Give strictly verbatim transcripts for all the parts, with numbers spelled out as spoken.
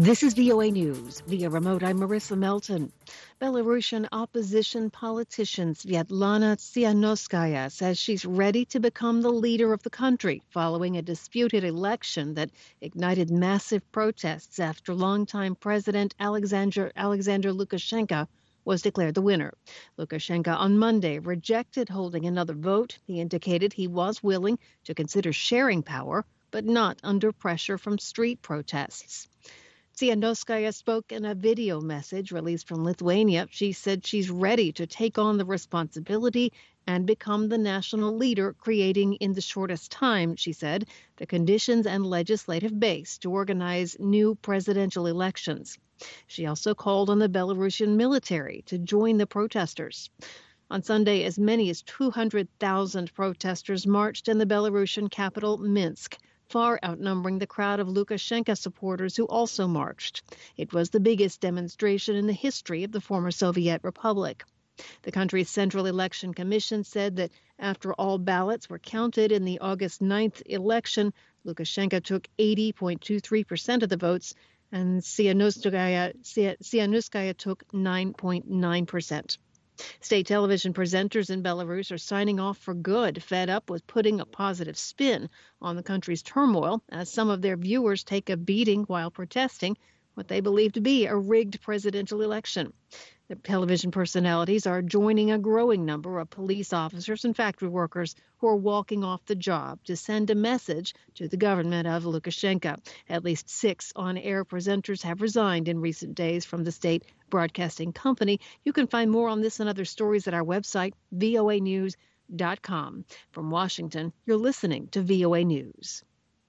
This is V O A News. Via remote, I'm Marissa Melton. Belarusian opposition politician Svetlana Tsikhanouskaya says she's ready to become the leader of the country following a disputed election that ignited massive protests after longtime President Alexander, Alexander Lukashenko was declared the winner. Lukashenko on Monday rejected holding another vote. He indicated he was willing to consider sharing power, but not under pressure from street protests. Tsikhanouskaya spoke in a video message released from Lithuania. She said she's ready to take on the responsibility and become the national leader, creating in the shortest time, she said, the conditions and legislative base to organize new presidential elections. She also called on the Belarusian military to join the protesters. On Sunday, as many as two hundred thousand protesters marched in the Belarusian capital, Minsk, far outnumbering the crowd of Lukashenko supporters who also marched. It was the biggest demonstration in the history of the former Soviet Republic. The country's Central Election Commission said that after all ballots were counted in the August ninth election, Lukashenko took eighty point two three percent of the votes, and Tsikhanouskaya took nine point nine percent. State television presenters in Belarus are signing off for good, fed up with putting a positive spin on the country's turmoil, as some of their viewers take a beating while protesting what they believe to be a rigged presidential election. The television personalities are joining a growing number of police officers and factory workers who are walking off the job to send a message to the government of Lukashenko. At least six on-air presenters have resigned in recent days from the state broadcasting company. You can find more on this and other stories at our website, V O A news dot com. From Washington, you're listening to V O A News.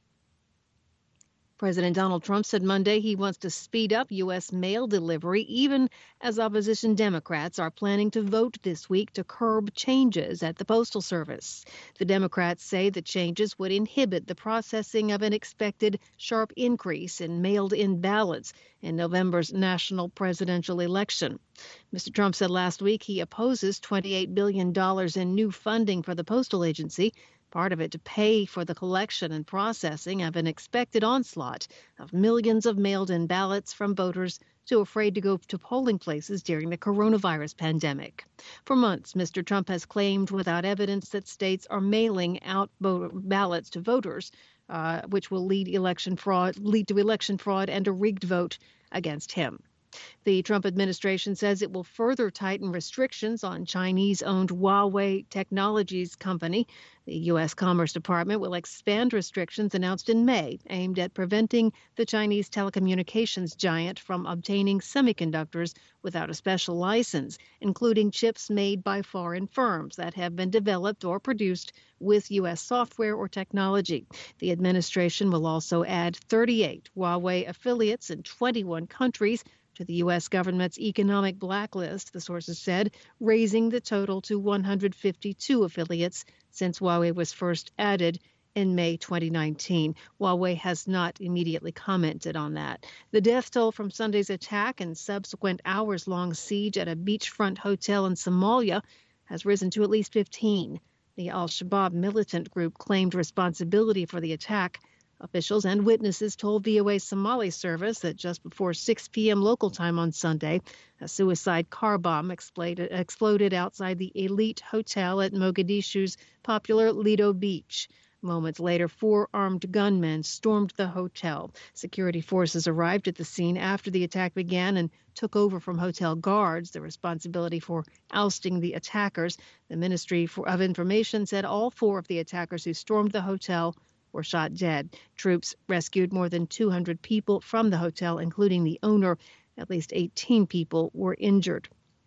President Donald Trump said Monday he wants to speed up U S mail delivery, even as opposition Democrats are planning to vote this week to curb changes at the Postal Service. The Democrats say the changes would inhibit the processing of an expected sharp increase in mailed-in ballots in November's national presidential election. Mister Trump said last week he opposes twenty-eight billion dollars in new funding for the postal agency, part of it to pay for the collection and processing of an expected onslaught of millions of mailed-in ballots from voters too afraid to go to polling places during the coronavirus pandemic. For months, Mister Trump has claimed without evidence that states are mailing out ballots to voters, uh, which will lead election fraud, lead to election fraud and a rigged vote against him. The Trump administration says it will further tighten restrictions on Chinese-owned Huawei Technologies company. The U S. Commerce Department will expand restrictions announced in May, aimed at preventing the Chinese telecommunications giant from obtaining semiconductors without a special license, including chips made by foreign firms that have been developed or produced with U S software or technology. The administration will also add thirty-eight Huawei affiliates in twenty-one countries to the U S government's economic blacklist, the sources said, raising the total to one hundred fifty-two affiliates since Huawei was first added in May twenty nineteen. Huawei has not immediately commented on that. The death toll from Sunday's attack and subsequent hours-long siege at a beachfront hotel in Somalia has risen to at least fifteen. The al-Shabaab militant group claimed responsibility for the attack. Officials and witnesses told V O A's Somali service that just before six p.m. local time on Sunday, a suicide car bomb exploded, exploded outside the elite hotel at Mogadishu's popular Lido Beach. Moments later, four armed gunmen stormed the hotel. Security forces arrived at the scene after the attack began and took over from hotel guards the responsibility for ousting the attackers. The Ministry of Information said all four of the attackers who stormed the hotel were shot dead. Troops rescued more than two hundred people from the hotel, including the owner. At least eighteen people were injured.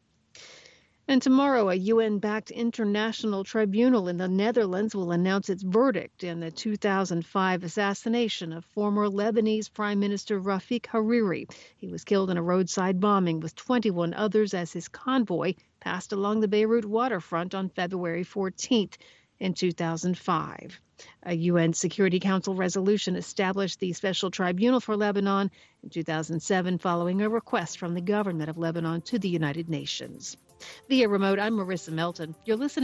And tomorrow, a U N-backed international tribunal in the Netherlands will announce its verdict in the two thousand five assassination of former Lebanese Prime Minister Rafik Hariri. He was killed in a roadside bombing with twenty-one others as his convoy passed along the Beirut waterfront on February fourteenth. In two thousand five. A U N Security Council resolution established the Special Tribunal for Lebanon in two thousand seven following a request from the government of Lebanon to the United Nations. Via remote, I'm Marissa Melton. You're listening